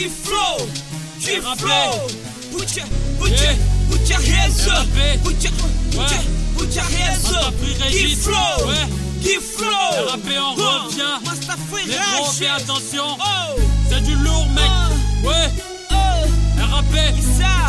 Keep flow, keep flow. Put your hands up. Put your hands up. Keep flow, keep flow. RAP on revient. Les gros, fais attention. Oh, c'est du lourd, mec. Ouais. RAP. ça.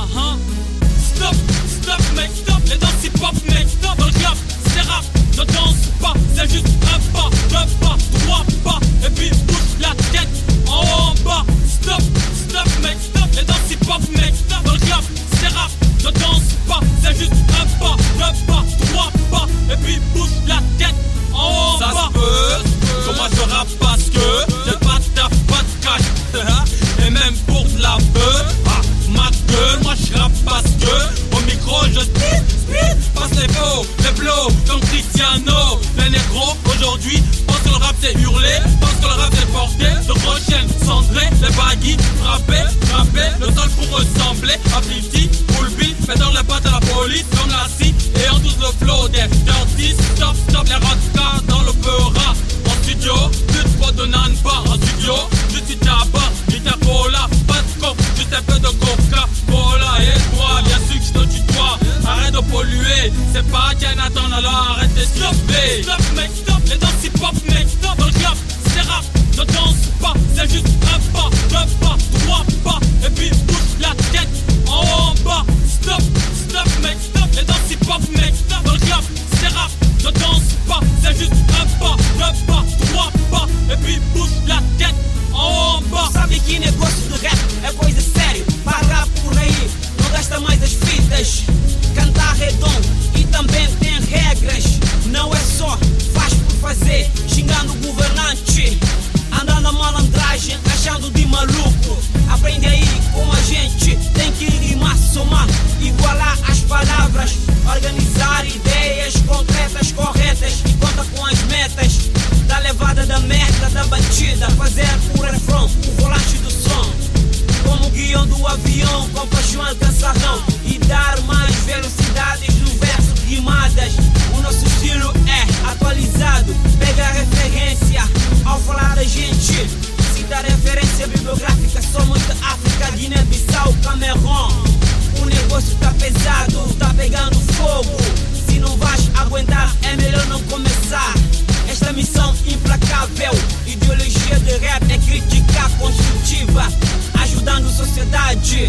Stop, stop, mec, stop. Les danses hip-hop, mec, stop. Dans le club, c'est rap. Ne danse pas, c'est juste un pas, deux pas, trois pas. Et puis bouge la tête en haut, en bas. Stop, stop, mec, stop. Les danses hip-hop, mec, stop. Dans le club, c'est rap. Ne danse pas, c'est juste un pas, deux pas, trois pas. Et puis bouge la tête en haut, en bas. Ça se peut, comment je rappe parce que j'ai pas de taf, pas de cash. Et même pour de la beuh, ma gueule, moi je rappe parce que au micro je speed, passe les flows, les blows comme Cristiano. Les négros aujourd'hui pensent que le rap c'est hurler, pensent que le rap c'est porter de grosses chaînes cendrées, les baguilles, frapper, le sol pour ressembler à 50, Bull Bill, fait dans les pattes à la police comme la scie et on touche le flow des dirty. Stop les radicals dans le beurra. En studio, plus de potes de nanba. En studio, juste du tabac, du cola, pas de coke, juste un peu de Coca-Cola. Et toi, bien sûr que je te tutoie. Arrête de polluer, c'est pas Jonathan, alors arrête de stopper. Stop, mec, stop. Les danses hip-hop, mec, stop. Dans le club, c'est rap. Ne danse pas, c'est juste un pas, deux pas, trois pas. Et puis bouge la tête en haut, en bas. Stop, stop, mec, stop. Les danses hip-hop, mec, stop. Dans le club, c'est rap. Ne danse pas, c'est juste un pas, deux pas, trois pas. Et puis bouge la tête en haut, en bas. Sabe que negócio do rap é coisa séria. Para por aí, não gasta mais as fitas. Cantar redondo e também tem regras. Não é só faz por fazer, xingando o governante. Andando na malandragem, achando de maluco. Aprende aí com a gente, tem que rimar, somar, igualar as palavras. Organizar ideias concretas, corretas. E conta com as metas da levada da merda, da batida. Fazer o refrão, o volante do som. Como guião do avião, com paixão alcançarão. E dar mais velocidades no verso rimadas. O nosso estilo é atualizado. Pega a referência ao falar a gente. Cita referência bibliográfica. Somos da África, Guiné-Bissau, Camerão. O negócio tá pesado, tá pegando fogo. Se não vais aguentar, é melhor não começar. Esta missão implacável, ideologia de rap é crítica construtiva, ajudando a sociedade.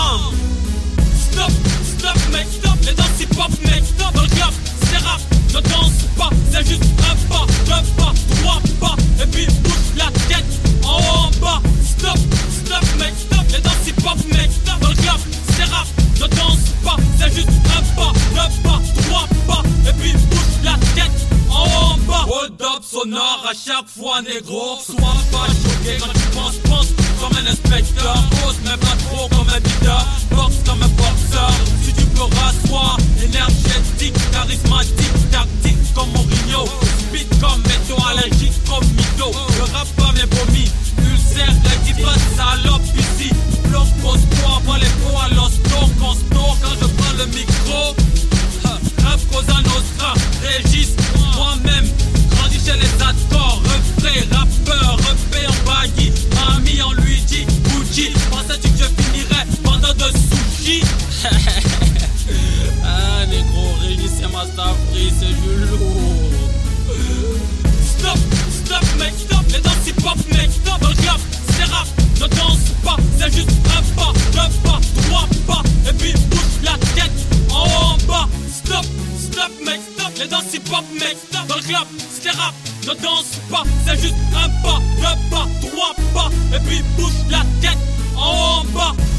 Stop, stop, mec, stop. Les danses hip-hop, mec, stop. Dans le club, c'est rap. Ne danse pas, c'est juste un pas, deux pas, trois pas. Et puis bouge la tête en haut, en bas. Stop, stop, mec, stop. Les danses hip-hop, mec, stop. Dans le club, c'est rap. Ne danse pas, c'est juste un pas, deux pas, trois pas. Et puis bouge la tête en haut, en bas. Hold up sonore à chaque fois, négro. Sois pas choqué quand tu penses comme un inspecteur. Pose mais pas trop comme un leader. Boxe comme un boxeur. Si tu peux rasseoir, énergétique, charismatique, tactique comme Mourinho. Speed comme métaux, allergique comme mytho. Le rap pas mes vomis, ulcère, dis pas de salope ici. Bloc costaud, pas les pots à l'hosto. Consto quand je prends le micro. Rap Cosa Nostra, Régis, moi-même. Grandi chez les accords, refrain, rappeur, repé en baggy. Ami en Luigi, Gucci. Pensais-tu que je finirais pendant de sushi? Ah négro, Régis et Master Free, c'est du lourd. Stop, stop, mec, stop. Les danses hip-hop, mec, stop. Dans le club, c'est rap. Ne danse pas, c'est juste un pas, deux pas, trois pas. Et puis bouge la tête en haut, en bas. Stop, stop, mec, stop. Les danses hip-hop, mec, stop. Dans le club, c'est rap. Ne danse pas, c'est juste un pas, deux pas, trois pas. Et puis bouge la tête en haut, en bas.